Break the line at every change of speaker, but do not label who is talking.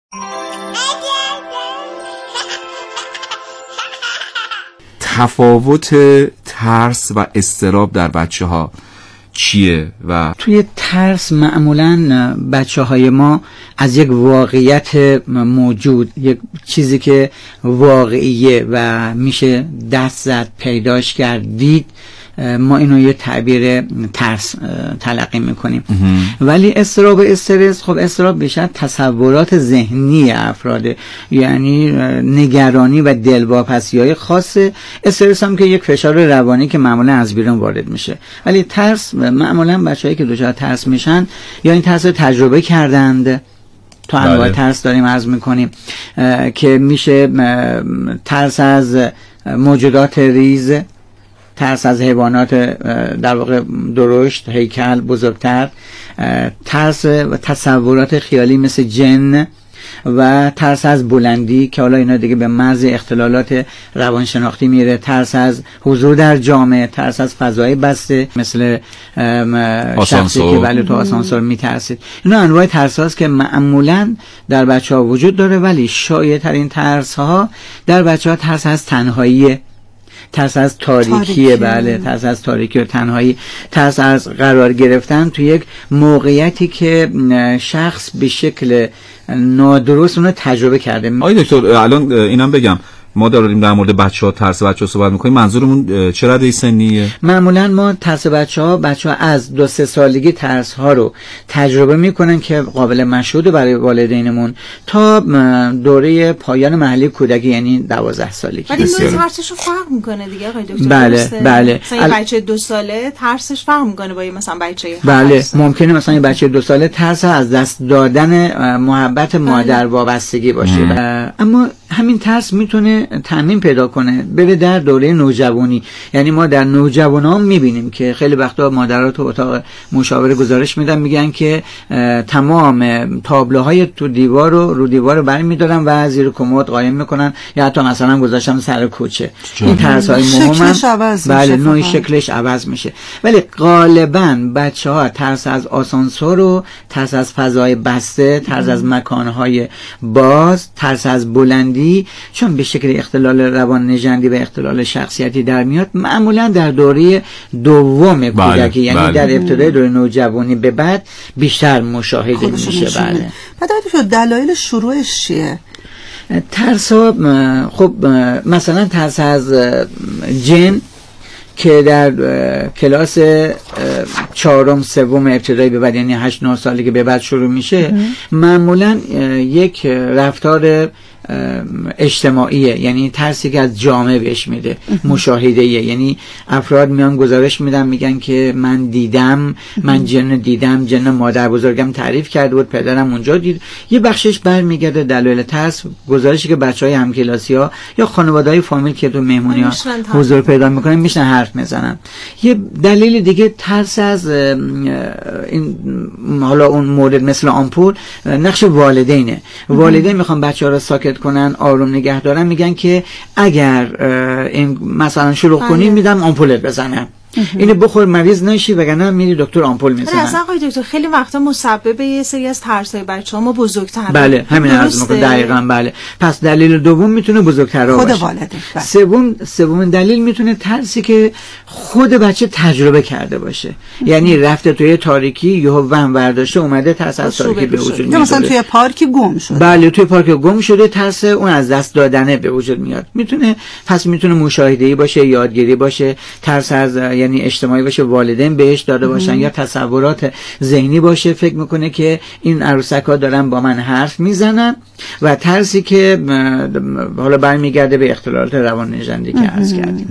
تفاوت ترس و اضطراب در بچه‌ها چیه؟ و
توی ترس معمولاً بچه‌های ما از یک واقعیت موجود، یک چیزی که واقعیه و میشه دست زد، پیداش کرد، دید، ما اینو یه تعبیر ترس تلقی میکنیم. ولی اضطراب و استرس، خب اضطراب بیشتر تصورات ذهنی افراده، یعنی نگرانی و دلواپسی‌های خاصه. استرس هم که یک فشار روانی که معمولا از بیرون وارد میشه. ولی ترس معمولا بچه‌هایی که دچار ترس میشن یا این ترس رو تجربه کردند، تا انواع ترس داریم عرض میکنیم که میشه ترس از موجودات ریز، ترس از حیوانات در واقع درشت، هیکل، بزرگتر، ترس و تصورات خیالی مثل جن و ترس از بلندی که حالا اینا دیگه به مرز اختلالات روانشناختی میره، ترس از حضور در جامعه، ترس از فضای بسته مثل شخصی که بله تو آسانسور میترسید. اینا انواع ترس هاست که معمولا در بچه ها وجود داره، ولی شایع ترین ترس ها در بچه ها ترس از تنهایی، ترس از تاریکیه. بله، ترس از تاریکی و تنهایی، ترس از قرار گرفتن تو یک موقعیتی که شخص به شکل نادرست اونو تجربه کرده.
آقای دکتر الان اینم بگم، ما داریم در مورد بچه‌ها ترس بچه‌ها صحبت می‌کنیم، منظورمون چه رده سنیه؟ معمولاً
ما ترس بچه‌ها از 2-3 سالگی ترس‌ها رو تجربه می‌کنن که قابل مشهود برای والدینمون تا دوره پایان مرحله کودکی، یعنی 12 سالگی.
ولی نوع ترسش رو فرق می‌کنه دیگه آقای دکتر.
بله.
مثلا بچه 2 ساله ترسش فرق می‌کنه با مثلا بچه 7
بله، ممکنه مثلا این بچه 2 ساله ترس از دست دادن محبت مادر وابستگی باشه. اما همین ترس میتونه تعمیم پیدا کنه بره در دوره نوجوانی. یعنی ما در نوجوانان میبینیم که خیلی وقتا مادرها تو اتاق مشاوره گزارش میدن، میگن که تمام تابلوهای تو دیوار رو دیوار برمی‌دارن و زیر کمد قایم میکنن یا حتی مثلا گذاشتن سر کوچه. این ترس‌های مهمن. بله، نوع شکلش عوض میشه. ولی غالبا بچه‌ها ترس از آسانسور و ترس از فضای بسته، ترس از مکان‌های باز، ترس از بلندی، چون به شکل اختلال روان نژندی و اختلال شخصیتی در میاد، معمولا در دوره دوم کودکی، یعنی در ابتدای دوره نوجوانی به بعد بیشتر مشاهده میشه. بله.
بعد دلایل شروعش چیه؟
ترس ها خب مثلا ترس از جن که در کلاس 4م 3م ابتدایی به بعد، یعنی 8-9 سالگی به بعد شروع میشه، معمولا یک رفتار اجتماعیه، یعنی ترسی که از جامعه بهش میده، مشاهده‌ایه. یعنی افراد میان گزارش میدن، میگن که من دیدم، من جن دیدم، جن مادر بزرگم تعریف کرده بود، پدرم اونجا دید. یه بخشش برمیگرده دلایل ترس، گزارشی که بچهای همکلاسی‌ها یا خانواده‌های فامیل که تو مهمونی‌ها حضور پیدا میکنن میشن حرف میزنن. یه دلیل دیگه ترس از این، حالا اون مورد مثل آمپول، نقش والدینه. والدین میخوان بچه‌ها رو ساکت کنن، آروم نگه دارن، میگن که اگر این مثلا شروع کنی میدم آمپولت بزنم، اینو بخور مریض نشی وگرنه میری دکتر آمپول میزنن.
اصلا آقای دکتر خیلی وقتا مسبب یه سری از ترس‌های بچه‌ها ما بزرگتر.
بله، همین عرض می‌کنم دقیقاً. بله، پس دلیل دوم میتونه بزرگتر باشه،
خود والدین.
سوم دلیل میتونه ترسی که خود بچه تجربه کرده باشه. یعنی رفته توی تاریکی، یهو وهم برداشته اومده، ترس از تاریکی به وجود میاد.
مثلا توی پارکی گم شده.
بله، توی پارک گم شده، ترس اون از دست دادنه به وجود میاد. میتونه مشاهده‌ای باشه، یادگیری باشه، ترس از یعنی اجتماعی باشه، والدین بهش داده باشن، یا تصورات ذهنی باشه، فکر میکنه که این عروسک‌ها دارن با من حرف میزنن، و ترسی که حالا برمیگرده به اختلالات روان نژندی که عرض کردیم.